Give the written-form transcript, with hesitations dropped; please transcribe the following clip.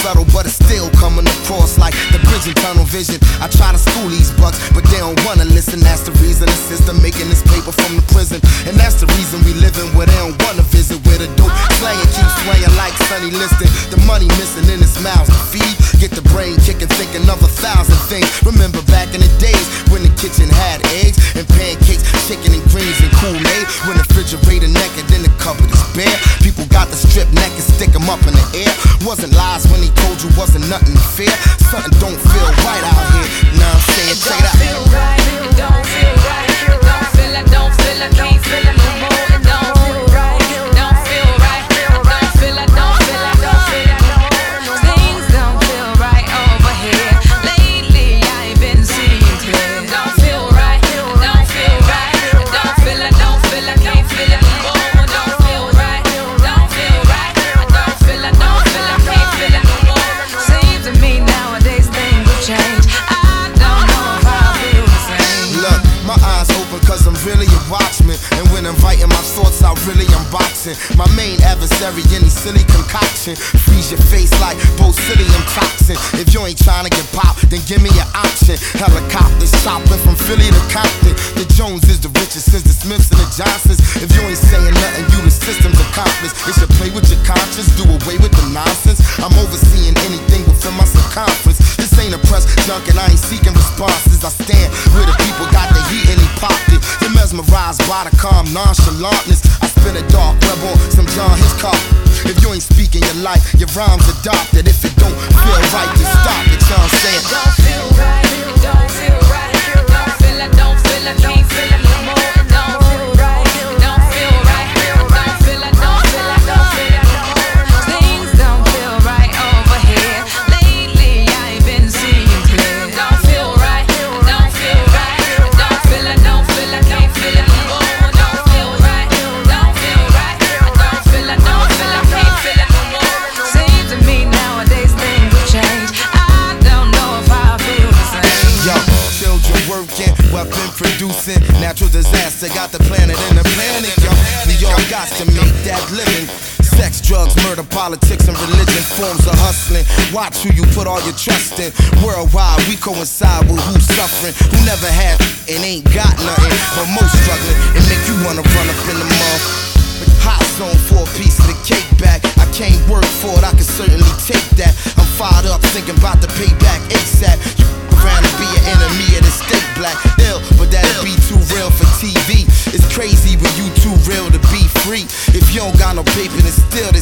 subtle, but it's still coming across like the bridge and tunnel vision. I try to school these bucks, but they don't wanna listen. That's the reason the system making this paper from the prison. And that's the reason we living where they don't wanna visit. Where the dope slaying keeps swaying like Sonny Liston. The money missing in his mouths to feed. Get the brain kicking, thinking of 1,000 things. Remember back in the days when the kitchen had eggs and pancakes, chicken and greens and Kool-Aid. When the refrigerator naked, then the cupboard is bare. People got the strip neck and stick them up in the air. Wasn't lies when he told you wasn't nothing fair. Something don't feel right out here. Now I'm saying, check it out. It don't feel right, it don't feel right. It don't feel, I don't feel, I can't feel it no more. It don't feel right, it don't feel right. I don't feel, I don't feel, I don't feel it no more. Things don't feel right over here. Lately I ain't been seeing clear. It don't feel right, it don't feel right. I don't feel, I don't feel, I can't feel it no more. It don't feel right, it don't feel right. I don't feel, I don't feel, I can't feel it no more. Seems to me nowadays things will change. I don't know if I'll feel the same. Look, my eyes open cause I'm really a watchman. And when I'm writing my thoughts out, really unboxing my main adversary, any silly concoction. Freeze your face like botulinum toxin. If you ain't trying to get popped, then give me an option. Helicopters chopping from Philly to Compton. The Jones is the richest since the Smiths and the Johnsons. If you ain't saying nothing, you the system's accomplice. It should play with your conscience, do away with the nonsense. I'm overseeing anything within my circumference. This ain't a press junk and I ain't seeking responses. I stand where the people got the heat and he popped it. You're mesmerized by the calm nonchalantness. I spin a dark web on some John Hitchcock. If you ain't speaking your life, your rhymes adopted. If it don't feel right, then stop it. You know what I'm saying? It don't feel right, it don't feel right. I don't feel, I don't feel, I can't feel it no more. It don't feel right, it don't feel right. I don't feel, I don't feel, I don't feel it no more. Things don't feel right over here. Lately I ain't been seeing clear. It don't feel right, it don't feel right. I don't feel, I don't feel, I can't feel it no more. It don't feel right, it don't feel right. I don't feel, I don't feel, I can't feel it no more. Seems to me nowadays things will change. I don't know if I'll feel the same. Yo, children working, weapon producing, natural disaster got the planet in the panic. Yo, we all got to make that living. Sex, drugs, murder, politics, and religion, forms of hustling. Watch who you put all your trust in. Worldwide, we coincide with who's suffering, who never had and ain't got nothing, but most struggling. It make you wanna run up in the mud. Hot zone for a piece of the cake back. I can't work for it, I can certainly take that. I'm fired up, thinking about the payback ASAP. You around to be an enemy of the state black. Ill, but that'd be too real for TV. It's crazy when you too real to be free. If you don't got no paper, then still